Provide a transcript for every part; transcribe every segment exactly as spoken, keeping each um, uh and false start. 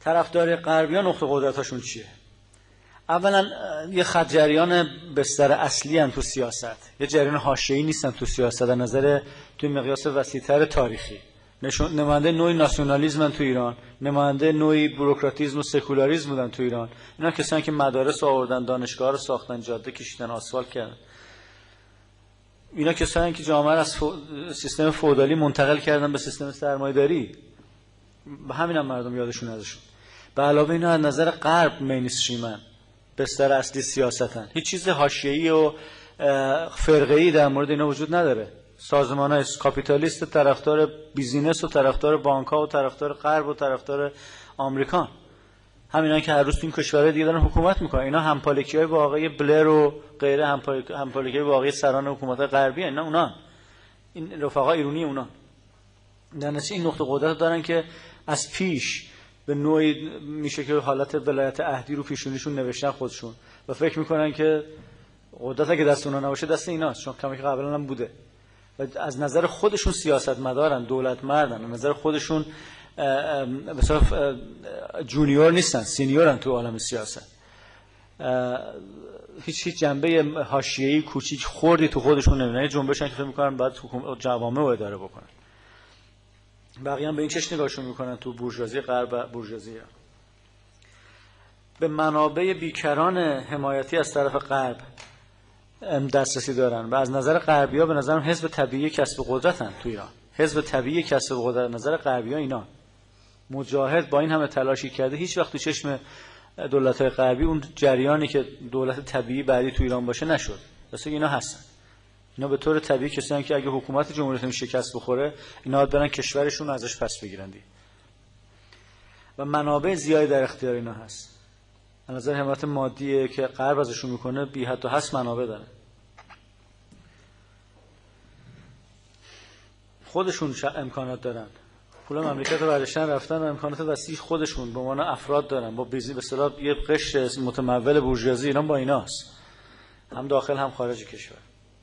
طرفدار غربیان نقطه قدرتاشون چیه؟ اولا یه خط جریان بستر اصلی ان تو سیاست، یه جریان حاشیه‌ای نیستن تو سیاست در نظر توی مقیاس وسیع‌تر تاریخی. نشون نماینده نوعی ناسیونالیسم تو ایران، نماینده نوعی بوروکراتیسم و سکولاریسم بودن تو ایران. اینا کسانی که مدارس آوردن، دانشگاه رو ساختن، جاده کشیدن، آسفالت کردن. اینا کسانی که جامعه از فو... سیستم فئودالی منتقل کردن به سیستم سرمایه‌داری. به همین هم مردم یادشون ازشون. به علاوه اینا از نظر غرب مینستریمن، بستر اصلی سیاستن. هیچ چیز حاشیه‌ای و فرقه‌ای در مورد اینا وجود نداره. سازمان‌های کاپیتالیست طرفدار بیزینس و طرفدار بانک‌ها و طرفدار غرب و طرفدار آمریکا، همینا که هر روز تو این کشورهای دیگه دارن حکومت میکنن. اینا همپالکی‌های واقعی بلر و غیره، همپالکی‌های واقعی سران حکومت‌های غربی، اینا اونا این رفقا ایرانی اونا. در نتیجه این نقطه قدرت دارن که از پیش به نوعی میشه که حالت ولایت عهدی رو پیشونیشون نوشتن خودشون و فکر میکنن که قدرت اگه دست اونا نباشه دست ایناست، چون کمی که قبلا هم بوده. و از نظر خودشون سیاستمدارن، دولت مردن، از نظر خودشون مثلا جونیور نیستن، سینیورن تو عالم سیاست. هیچ هیچ جنبه حاشیه‌ای کوچیک خوردی تو خودشون نمیدونن. جنبشن که فکر میکنن باید جوامع رو اداره بکنن. بقیه هم به این چشم نگاهشون میکنن تو بورژوازی غرب، بورژوازی به منابع بیکران حمایتی از طرف غرب دسترسی دارن و از نظر غربی‌ها به نظرم حزب طبیعی کسب قدرتن تو ایران. حزب طبیعی کسب قدرت نظر غربی‌ها اینا. مجاهد با این همه تلاشی کرده هیچ وقت تو چشم دولت‌های غربی اون جریانی که دولت طبیعی بعدی تو ایران باشه نشد. واسه اینا هستن. اینا به طور طبیعی کسانی که اگه حکومت جمهوری اسلامی شکست بخوره اینا برن کشورشون ازش پس بگیرن دی. و منابع زیادی در اختیار اینا هست. از نظر حمایت مادی که غرب ازشون میکنه بی حد و حصر منابع داره. خودشون امکانات دارن. پول مملکت رو برداشتن رفتن و امکانات وسیع خودشون به عنوان افراد دارن. با بیزی به اصطلاح یه قشر متمول بورژوازی ایران با ایناست. هم داخل هم خارج کشور.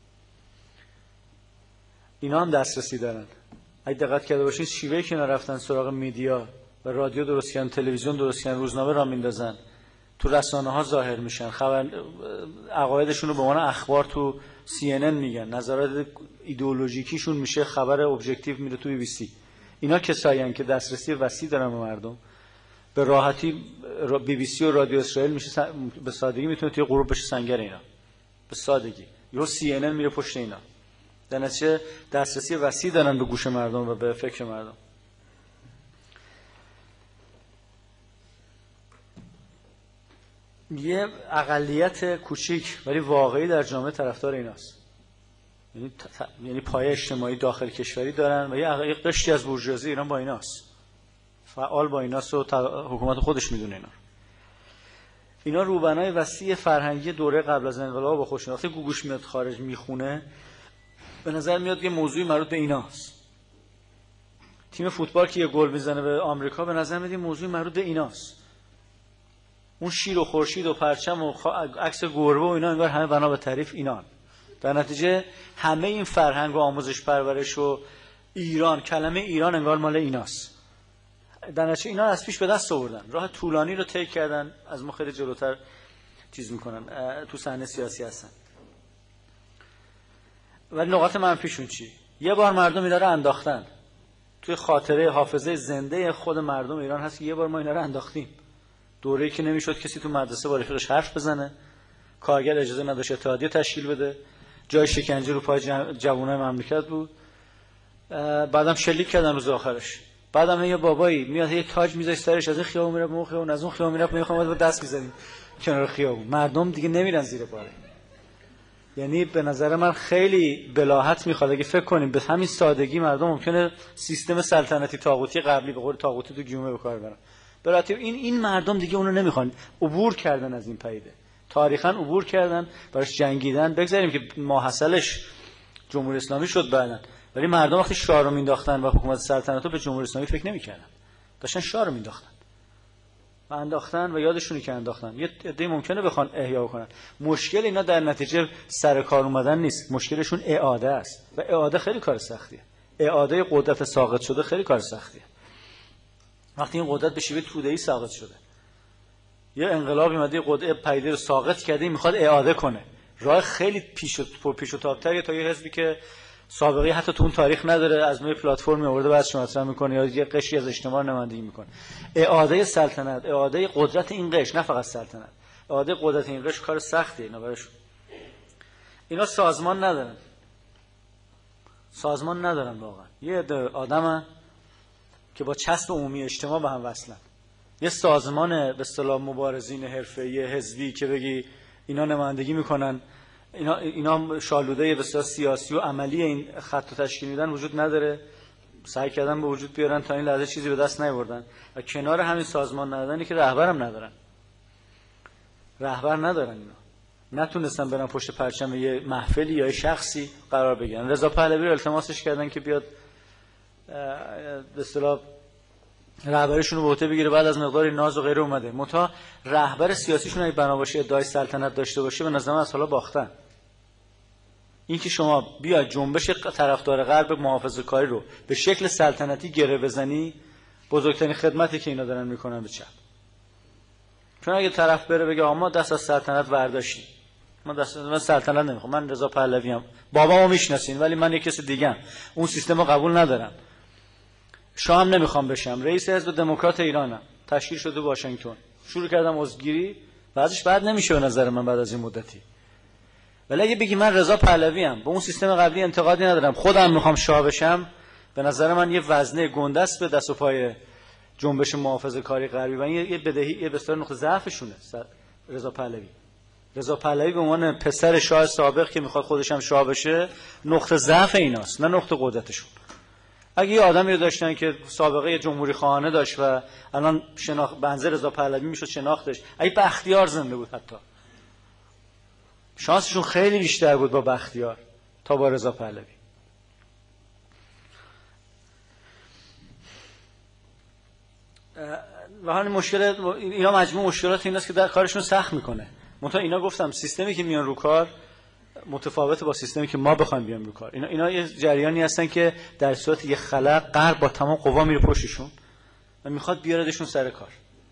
اینا هم دسترسی دارن. اگه دقت کرده باشین شیوهی که اینا رفتن سراغ میدیا و رادیو درست کردن، تلویزیون درست کردن، روزنامه را میندازن، تو رسانه ها ظاهر میشن، خبر عقایدشون رو به عنوان اخبار تو سی ان ان میگن، نظرات ایدئولوژیکیشون میشه خبر ابجکتیو میره تو بی بی سی. اینا کسایی هستن که دسترسی وسیع دارن به مردم. به راحتی بی بی سی و رادیو اسرائیل میشه به سادگی میتونه توی غروب بشه سنگر اینا. به سادگی. یا سی ان ان میره پشت اینا. در نتیجه دسترسی وسیع دارن به گوش مردم و به فکر مردم. یه اقلیت کوچیک ولی واقعی در جامعه طرفدار ایناست. یعنی ت... یعنی پایه اجتماعی داخل کشوری دارن و یه قشری از بورژوازی ایران با ایناست. فعال با ایناست و تا... حکومت خودش میدونه اینا. اینا روبنای وسیع فرهنگی دوره قبل از انقلاب با خودشون. وقتی گوگوش میاد خارج میخونه به نظر میاد یه موضوعی مربوط به ایناست. تیم فوتبال که یه گل میزنه به آمریکا به نظر میاد یه موضوعی مربوط به ایناست. اون شیر و خورشید و پرچم و عکس گربه و اینا انگار همه بنا به تعریف اینان. در نتیجه همه این فرهنگ و آموزش پرورش و ایران، کلمه ایران انگار مال ایناست. در نتیجه اینا از پیش به دست آوردن. راه طولانی رو طی کردن، از ما خیلی جلوتر چیز میکنن، تو صحنه سیاسی هستن. ولی نقاط منفیشون چی؟ یه بار مردم اینا رو انداختن. توی خاطره حافظه زنده خود مردم ایران هست که یه بار ما اینا رو انداختیم. دوره‌ای که نمیشد کسی تو مدرسه با رفیقش حرف بزنه، کارگر اجازه نداشت اتحادیه تشکیل بده، جای شکنجه رو پای جوانای مملکت بود. بعدم شلیک کردن روز آخرش. بعدم یه بابایی میاد یه تاج میذاره سرش، از این خیابون میره به اون خیابون، از اون خیابون میره میخوام با دست میزنیم کنار خیابون. مردم دیگه نمیرن زیر باره. یعنی به نظر من خیلی بلاحت میخواد اگه فکر کنیم به همین سادگی مردم ممکنه سیستم سلطنتی طاغوتی قبلی به قول طاغوتی تو گیومه به کار برن. برای این این مردم دیگه اونو نمیخوان. عبور کردن از این پدیده. تاریخاً عبور کردن، براش جنگیدن. بگذاریم که ماحصلش جمهوری اسلامی شد بعداً. ولی مردم وقتی شاه رو مینداختن و حکومت سلطنت رو به جمهوری اسلامی فکر نمیکردن. داشتن شاه رو مینداختن. و انداختن و یادشونی که انداختن. یه عده ممکنه بخوان احیا کنن. مشکل اینا در نتیجه سر کار اومدن نیست. مشکلشون اعاده است. و اعاده خیلی کار سختیه. اعاده قدرت ساقط شده خیلی کار سختیه. وقتی این قدرت به شیوه توده‌ای ساقط شده، یه انقلابی اومده قدرت پدیده رو ساقط کرده، میخواد اعاده کنه، راه خیلی پیش و پر پیش و تاب‌تریه تا یه حزبی که سابقه حتی تو اون تاریخ نداره از نوع پلتفرم آورده بعد شما مطرح میکنه یا یه قشری از اجتماع نمایندگی میکنه. اعاده سلطنت، اعاده قدرت این قشر، نه فقط سلطنت، اعاده قدرت این قشر کار سختیه اینا براشون. اینا سازمان ندارن، سازمان ندارن واقعا. یه عده آدمن که با چسب عمومی اجتماع به هم وصلن. یه سازمان به اصطلاح مبارزین حرفه‌ای حزبی که بگی اینا نمایندگی میکنن، اینا اینا شالوده به اصطلاح سیاسی و عملی این خط تشکیل میدن وجود نداره. سعی کردن به وجود بیارن، تا این لحظه چیزی به دست نیاوردن. و کنار همین سازمان ندارنی که رهبرم ندارن، رهبر ندارن، اینا نتونستن برن پشت پرچم یه محفلی یا یه شخصی قرار بگیرن. رضا پهلوی رو التماسش کردن که بیاد به اصطلاح رهبریشون رو به عهده بگیره، بعد از مقداری ناز و غیره اومده. متا رهبر سیاسیشون اگه بنا باشه ادعای سلطنت داشته باشه به نظر من از حالا باختن. این که شما بیا جنبش طرفدار غرب محافظه‌کاری رو به شکل سلطنتی گره بزنی، بزرگترین خدمتی که اینا دارن میکنن به چپ. چون اگه طرف بره بگه ما دست از سلطنت برداشتیم، ما دست از سلطنت نمیخوام، من رضا پهلوی ام، بابامو میشناسین ولی من یک کس دیگه ام، اون سیستم رو قبول ندارم، شاه هم نمیخوام بشم، رئیس حزب دموکرات ایرانم، تشکیل شده واشنگتن، شروع کردم عضوگیری، بعدش بعد نمیشه به نظر من بعد از این مدتی. ولی اگه بگی من رضا پهلوی ام، به اون سیستم قبلی انتقادی ندارم، خودم میخوام شاه بشم، به نظر من یه وزنه گنده است به دست و پای جنبش محافظه‌کاری غربی و این یه بدهی، یه بسیار نقطه ضعفشونه. رضا پهلوی رضا پهلوی به عنوان پسر شاه سابق که میخواد خودش هم شاه بشه، نقطه ضعف ایناست نه نقطه قدرتشون. اگه یه آدمی رو داشتن که سابقه جمهوری خواهانه داشت و الان شناخت بنظر رضا پهلوی میشد شناختش، اگه بختیار زنده بود حتی شانسشون خیلی بیشتر بود با بختیار تا با رضا پهلوی. و همین مشکل اینا مجموع مشکلات این است که در کارشون سخت میکنه. منتها اینا گفتم سیستمی که میان رو کار متفاوته با سیستمی که ما بخوایم بیام رو کار. اینا اینا یه جریانی هستن که در صورت یه خلأ غرب با تمام قوا میره پشتشون و میخواد بیاردشون سر کار.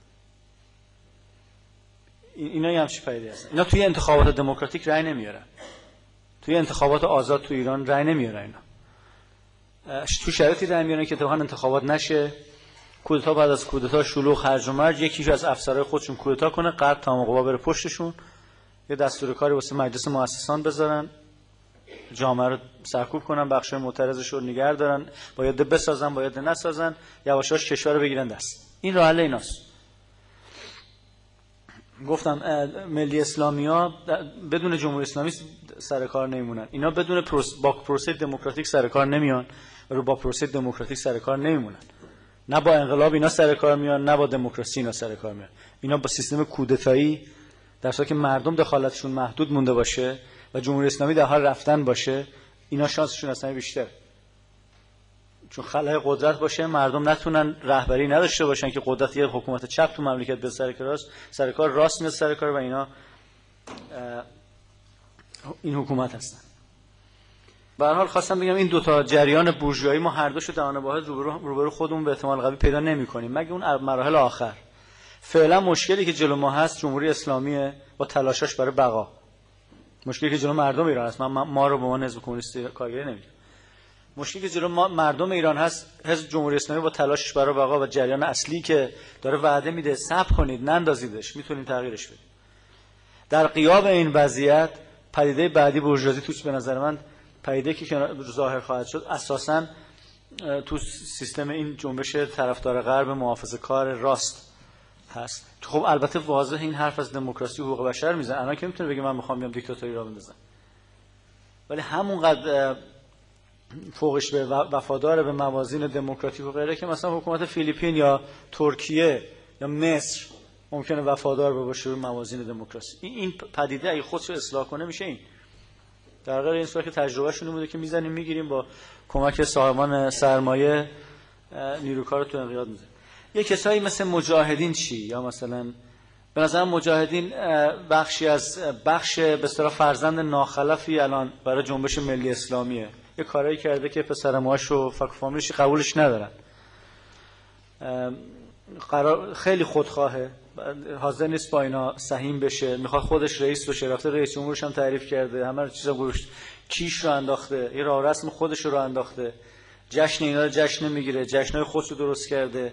اینا یه همچین پدیده هستن. اینا توی انتخابات دموکراتیک رأی نمیارن، توی انتخابات آزاد تو ایران رأی نمیارن. اینا تو شرایطی رأی میارن که اتفاقا انتخابات نشه، کودتا بعد از کودتا شلوغ هرج و مرج، یکیش از افسرهای خودشون کودتا کنه، غرب تمام قوا بره پشتشون، یه دستور کاری واسه مجلس مؤسسان بذارن، جامعه رو سرکوب کنن، بخشای معترضش رو نگه دارن، باید بسازن باید نسازن، یواش یواش کشور رو بگیرن دست. این راه حل ایناست. گفتم ملی اسلامیا بدون جمهوری اسلامی سر کار نمیمونن، اینا بدون پروس با پروسه دموکراتیک سر کار نمیان و رو با پروسه دموکراتیک سر کار نمیمونن. نه با انقلاب اینا سر کار میان، نه با دموکراسی اینا سر کار میان. اینا با سیستم کودتایی در صورتی که مردم دخالتشون محدود مونده باشه و جمهوری اسلامی در حال رفتن باشه، اینا شانسشون اصلا بیشتر. چون خلأ قدرت باشه، مردم نتونن رهبری نداشته باشن که قدرت یه حکومت چپ تو مملکت به سر کار سر کار راست میاد سر کار و اینا این حکومت هستن. به هر حال خواستم بگم این دو تا جریان بورژوایی ما هر دوشو در آن واحد روبرو روبرو خودمون به احتمال قوی پیدا نمی‌کنیم مگه اون مراحل آخر. فعلا مشکلی که جلو ما هست جمهوری اسلامی با تلاشش برای بقا. مشکلی که جلو مردم ایران هست، من ما رو به عنوان حزب کمونیست کارگری نمی‌گم. مشکلی که جلو ما مردم ایران هست، حزب جمهوری اسلامی با تلاشش برای بقا و جریان اصلی که داره وعده میده صبر کنید نندازیدش، میتونیم تغییرش بدیم. در غیاب این وضعیت پدیده بعدی بورژوازی توش به نظر من پدیده که ظاهر خواهد شد اساساً تو سیستم این جنبش طرفدار غرب محافظه‌کار راست هست. خب البته واضح این حرف از دموکراسی و حقوق بشر میزنه، الان که میتونه بگه من میخوام بیام دیکتاتوری را بندازم، ولی همونقدر فوقش به وفادار به موازین دموکراتیک و غیره که مثلا حکومت فیلیپین یا ترکیه یا مصر ممکنه وفادار باشه به موازین دموکراسی. این پدیده اگه خودش رو اصلاح کنه میشه این. در غیر این صورت که تجربهشون بوده که میزنیم میگیریم با کمک صاحبان سرمایه نیروکار تو انقیاد میزنیم. یه کسایی مثل مجاهدین چی؟ یا مثلا به نظر مجاهدین بخشی از بخش به اصطلاح فرزند ناخلفی الان برای جنبش ملی اسلامیه، یه کارایی کرده که پسر ماهاش و فک فامیلش قبولش ندارن. قرار خیلی خودخواهه، حاضر نیست با اینا سهیم بشه، میخواد خودش رئیس بشه، رفته رئیس جمهورش هم تعریف کرده، همه چیزا گوشت، کیش رو انداخته، یه راه رسم خودش رو انداخته، جشن اینا رو جشن نمیگیره، جشنای خودش رو درست کرده،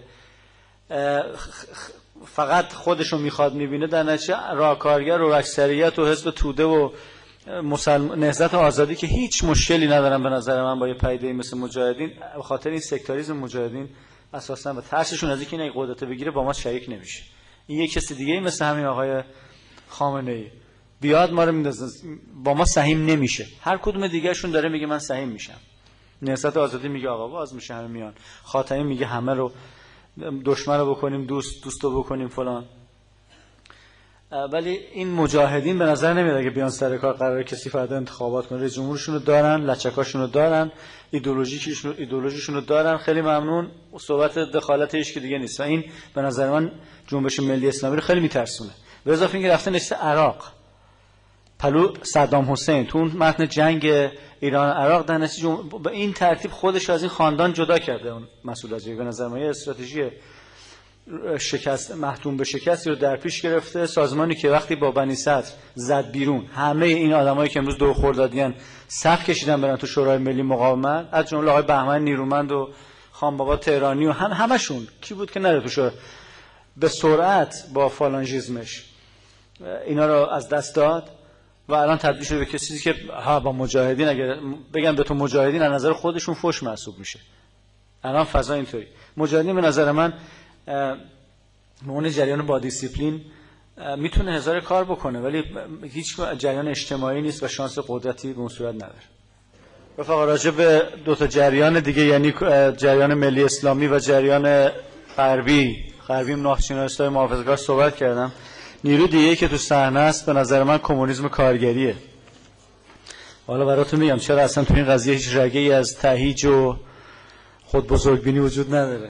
فقط خودش رو میخواد میبینه. در نتیجه راهکارگر و اکثریت و حزب توده و مسلم... نهضت آزادی که هیچ مشکلی ندارن به نظر من با یه پدیده مثل مجاهدین، به خاطر این سکتاریسم مجاهدین اساسا و ترسشون از اینکه این قدرت بگیره با ما شریک نمیشه. این یک کسی دیگه مثل همین آقای خامنه‌ای بیاد ما رو میندازه، با ما سهیم نمیشه. هر کدوم دیگه‌شون داره میگه من سهیم میشم. نهضت آزادی میگه آقا باز میشه همه میان، خاتمی میگه همه رو دشمن رو بکنیم دوست، دوست رو بکنیم فلان. ولی این مجاهدین به نظر نمیاد اگه بیان سر کار قراره کسی فردا انتخابات کنه. رئیس جمهورشون رو دارن، لچکاشون رو دارن، ایدئولوژیشون ایدئولوژیشون رو دارن، خیلی ممنون، صحبت دخالت هیچ کی دیگه نیست. و این به نظر من جنبش ملی اسلامی رو خیلی میترسونه. به اضافه اینکه رفته نشسته عراق پلو صدام حسین تو اون متن جنگ ایران عراق، در نتیجه به این ترتیب خودش از این خاندان جدا کرده. اون مسئول از به نظر من یه استراتژی شکست محتوم به شکستی رو در پیش گرفته. سازمانی که وقتی با بنی صدر زد بیرون، همه این آدمایی که امروز دو خردادیان صف کشیدن برن تو شورای ملی مقاومت، از جمله آقای بهمن نیرومند و خان بابا تهرانی و هم همشون کی بود که نره تو شورای، به سرعت با فالانژیزمش اینا رو از دست داد و الان تبدیل شده به کسی که ها با مجاهدین اگر بگن به تو مجاهدین از نظر خودشون فوش محسوب میشه. الان فضا اینطوری. مجاهدین به نظر من به اون جریان با دیسیپلین میتونه هزار کار بکنه، ولی هیچ جریان اجتماعی نیست و شانس قدرتی به اون صورت نداره. رفقا راجع به دو تا جریان دیگه، یعنی جریان ملی اسلامی و جریان غربی غربی ناخشیناستای محافظه‌کار صحبت کردم. نیرو دیگه که تو صحنه است به نظر من کمونیسم کارگریه. حالا براتون میگم چرا اصلا تو این قضیه هیچ رگه‌ای از تهیج و خود بزرگبینی وجود نداره.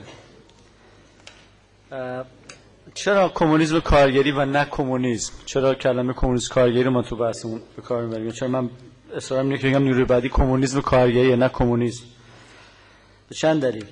چرا کمونیسم کارگری و نه کمونیسم؟ چرا کلمه کمونیسم کارگری ما تو بحثمون به کار میبریم؟ چرا من اصرارم اینه که بگم نیروی بعدی کمونیسم کارگریه نه کمونیسم؟ به چند دلیل.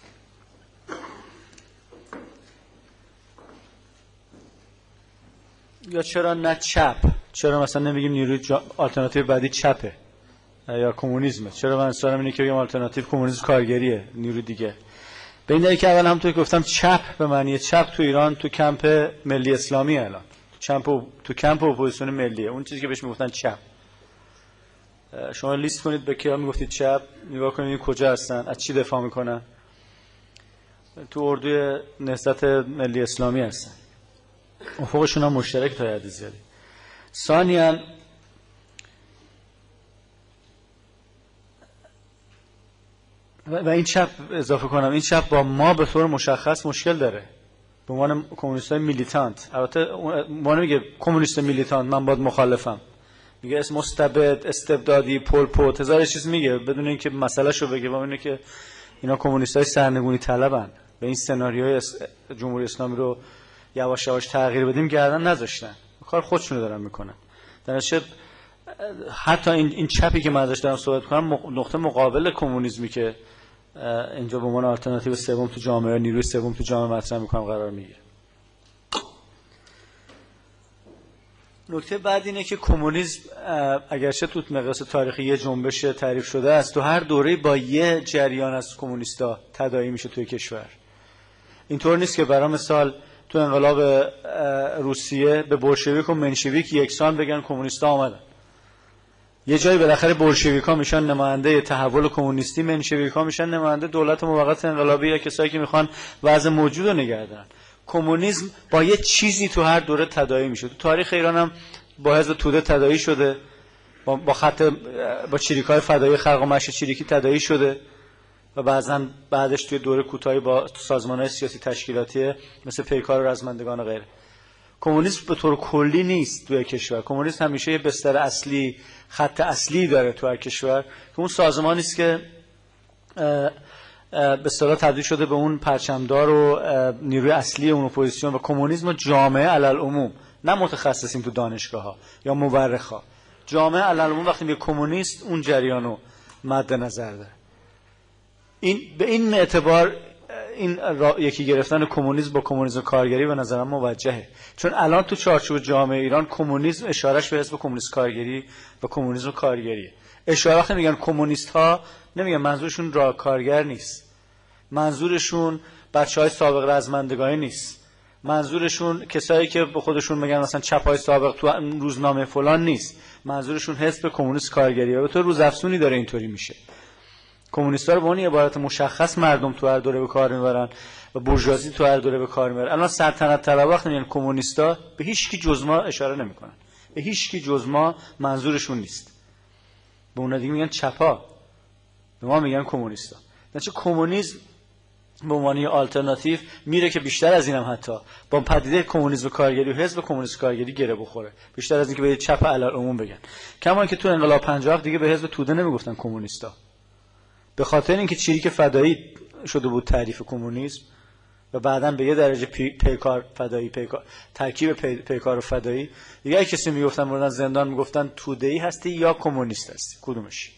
یا چرا نه چپ؟ چرا مثلا نمیگیم نیروی جا... آلترناتیو بعدی چپه یا کمونیسمه؟ چرا من اصرارم اینه که بگم آلترناتیو کمونیسم کارگریه نیروی دیگه؟ به این دلیل که اول هم توی گفتم چپ به معنی چپ تو ایران تو کمپ ملی اسلامی، الان چپ تو کمپ اپوزیسیون ملیه، اون چیزی که بهش میگفتن چپ. شما لیست کنید به کیا میگفتید چپ، نگاه کنید این کجا هستن، از چی دفاع میکنن. تو اردوی نهضت ملی اسلامی هستن، افقشون هم مشترک تا حد زیادی. ثانیاً و این چپ اضافه کنم، این چپ با ما به طور مشخص مشکل داره به عنوان کمونیستای میلیتانت. البته ما نمیگه کمونیست میلیتانت من باید مخالفم، میگه اسم مستبد، استبدادی، پل پوت، هزار چیز میگه بدون اینکه مسئلهشو بگه. با اینه که اینا کمونیستای سرنگونی طلبن، به این سناریوی جمهوری اسلامی رو یواش یواش تغییر بدیم گردن نذاشتن، کار خودشونو دارن میکنن. در نتیجه حتی این این چپی که من ازش دارم صحبت میکنم نقطه مقابل کمونیسمی که اینجا به عنوان آلترناتیو سوم تو جامعه، نیروی سوم تو جامعه مطرح میکنم قرار میگیره. نکته بعد اینه که کمونیسم اگرچه تو مقیاس تاریخی یه جنبش تعریف شده است، تو هر دوره با یه جریان از کمونیستا تداعی میشه توی کشور. اینطور نیست که برای مثال تو انقلاب روسیه به بولشویک و منشویک یکسان بگن کمونیستا آمدن. یه جایی بالاخره بولشویک‌ها میشن نماینده تحول کمونیستی، منشویک‌ها میشن نماینده دولت موقت انقلابی یا کسایی که میخوان وضع موجود رو نگه دارن. کمونیسم با یه چیزی تو هر دوره تداعی میشه. تو تاریخ ایران هم با حزب توده تداعی شده، با, با خط با چریک‌های فدایی خلق و معاش چریکی تداعی شده و بعضا بعدش توی دوره کوتاهی با سازمان‌های سیاسی تشکیلاتی مثل پیکار و رزمندگان و غیره. کمونیسم به طور کلی نیست توی کشور. کمونیسم همیشه یه بستر اصلی، خط اصلی داره تو هر کشور که اون سازمانی است که به اصطلاح تبدیل شده به اون پرچمدار و نیروی اصلی اون اپوزیسیون. و کمونیسم و جامعه علل عموم، نه متخصصین تو دانشگاه‌ها یا مورخ‌ها، جامعه علل عموم وقتی میگه کمونیست اون جریانو مد نظر داره. این به این اعتبار این یکی گرفتن کمونیسم با کمونیسم کارگری به نظر من موجهه، چون الان تو چارچوب جامعه ایران کمونیسم اشارهش به حزب کمونیست کارگری و کمونیسم کارگریه. اشاره وقتی میگن کمونیست ها نمیگن منظورشون راه کارگر نیست، منظورشون بچهای سابق رزمندگانی نیست، منظورشون کسایی که به خودشون میگن مثلا چپای سابق تو روزنامه فلان نیست، منظورشون حزب کمونیست کارگریه. و تو روزافزونی داره اینطوری میشه. کمونیست‌ها رو به اون عبارت مشخص مردم تو هر دوره به کار میبرن و بورژوازی تو هر دوره به کار میبرن. الان سلطنت طلب وقتی میگن کمونیستا به هیچ کی جز ما اشاره نمیکنن، به هیچ کی جز ما منظورشون نیست. به اون دیگه میگن چپا، به ما میگن کمونیستا. یعنی کمونیسم به عنوان آلترناتیو میره که بیشتر از اینم حتی با پدیده کمونیسم کارگری و حزب کمونیست کارگری گره بخوره، بیشتر از اینکه به چپ علالعموم بگن. کما اینکه تو انقلاب پنجاه و هفت دیگه به حزب توده نمیگفتن کمونیستا، به خاطر اینکه چریک فدایی شده بود تعریف کمونیسم و بعداً به یه درجه پی، پیکار فدایی پیکار ترکیب پی، پیکار و فدایی دیگه. کسی میگفتن موردن زندان میگفتن توده‌ای هستی یا کمونیست هستی، کدومشی؟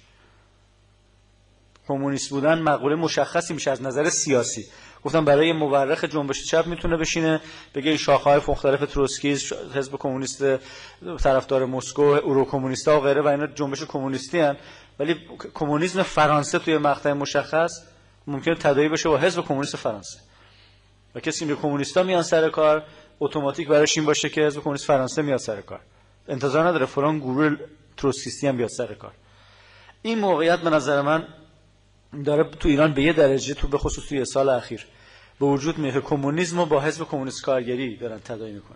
کمونیست بودن مقوله مشخصی میشه از نظر سیاسی. گفتم برای مورخ جنبش چپ میتونه بشینه بگه شاخه‌های مختلف تروتسکیز، حزب کمونیست طرفدار مسکو، اورو کمونیستا و غیره و اینا جنبش کمونیستی ان، ولی کمونیسم فرانسه توی مقطع مشخص ممکنه تداعی بشه با حزب کمونیست فرانسه و کسی میگه کمونیستا میان سر کار اتوماتیک براش این باشه که حزب کمونیست فرانسه میاد سر کار، انتظار نداره فلان گروه تروتسکیستی هم بیاد سر کار. این موقعیت به نظر من داره تو ایران به یه درجه تو به خصوص توی سال اخیر به وجود میاد. کمونیسم رو با حزب کمونیست کارگری دارن تداعی میکنن.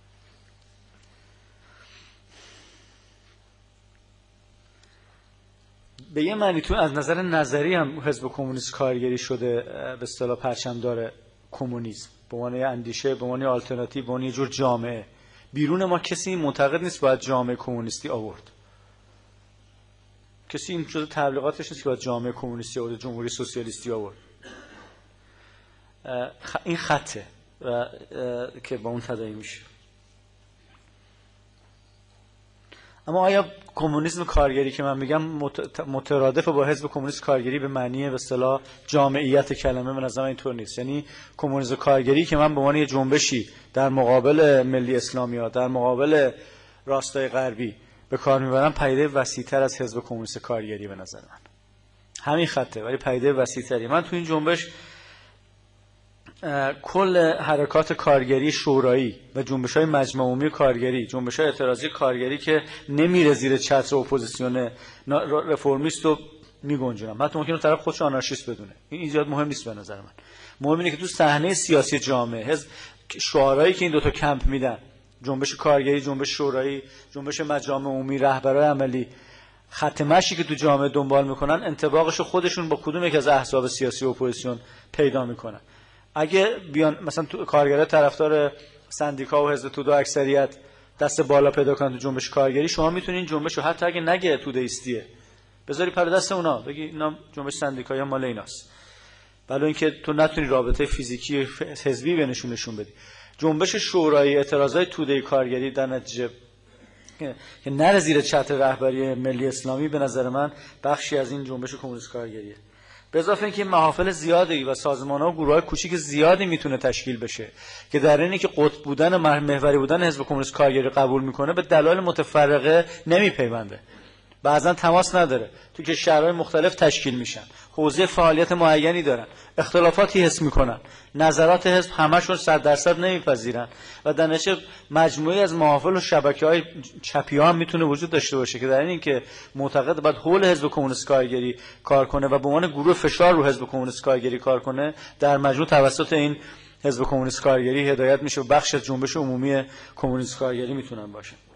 به یه معنی تو از نظر نظری هم حزب کمونیست کارگری شده به اصطلاح پرچمدار کمونیسم به عنوان اندیشه، به عنوان آلترناتیو، به عنوان یه جور جامعه. بیرون ما کسی معتقد نیست باید جامعه کمونیستی آورد، کسی این جزء تبلیغاتش نیست که باید جامعه کمونیستی آورد، جمهوری سوسیالیستی آورد. این خطه و که با اون تداعی میشه. اما آیا کمونیسم کارگری که من میگم مترادف با حزب کمونیست کارگری به معنی به اصطلاح جامعیت کلمه؟ به نظر من اینطور نیست. یعنی کمونیسم کارگری که من به عنوان یه جنبشی در مقابل ملی اسلامی‌ها، در مقابل راستای غربی به کار میبرم، پدیده وسیع‌تر از حزب کمونیست کارگری به نظر من. همین خطه ولی پدیده وسیع‌تری. من تو این جنبش کل حرکات کارگری شورایی و جنبش‌های مجمع عمومی کارگری، جنبش‌های اعتراضی کارگری که نمیره زیر چتر اپوزیسیون رفرمیست رو میگنجونم. حتی ممکنه طرف خودش آنارشیست بدونه. این ایجاد مهم نیست به نظر من. مهم اینه که تو صحنه سیاسی جامعه حزب شعارهایی که این دو تا کمپ میدن، جنبش کارگری، جنبش شورایی، جنبش مجامع عمومی، رهبرای عملی، خط مشی که تو جامعه دنبال میکنن انطباقشو خودشون با کدوم یک از احزاب سیاسی اپوزیسیون پیدا میکنن. اگه بیان مثلا تو کارگرای طرفدار سندیکا و حزب توده اکثریت دست بالا پیدا کنن تو جنبش کارگری، شما میتونین جنبش رو حتی اگه نگه توده ایستیه بذاری پر دست اونا، بگی اینا جنبش سندیکایی مال ایناست، ولی اینکه تو نتونی رابطه فیزیکی حزبی بینشون نشون بدی. جنبش شورایی، اعتراضای توده کارگری در نتیجه که نره زیر چتر رهبری ملی اسلامی، به نظر من بخشی از این جنبش کمونیست کارگریه. به اضافه اینکه محافل زیادی و سازمان‌ها و گروه‌های کوچیک زیادی میتونه تشکیل بشه که در اینی که قطب بودن و محوری بودن حزب کمونیست کارگری قبول میکنه به دلایل متفرقه نمیپیونده، بعضا تماس نداره، تو که شهرهای مختلف تشکیل میشن، حوزه فعالیت معینی دارن، اختلافاتی حس میکنن، نظرات حزب همشون صد درصد نمیپذیرن و در نتیجه مجموعی از محافل و شبکه‌های چپی ها هم میتونه وجود داشته باشه که در این که معتقد باید حول حزب کمونیست کارگری کار کنه و به عنوان گروه فشار رو حزب کمونیست کارگری کار کنه، در مجموع توسط این حزب کمونیست کارگری هدایت میشه و بخش از جنبش عمومی کمونیست کارگری میتونن باشه.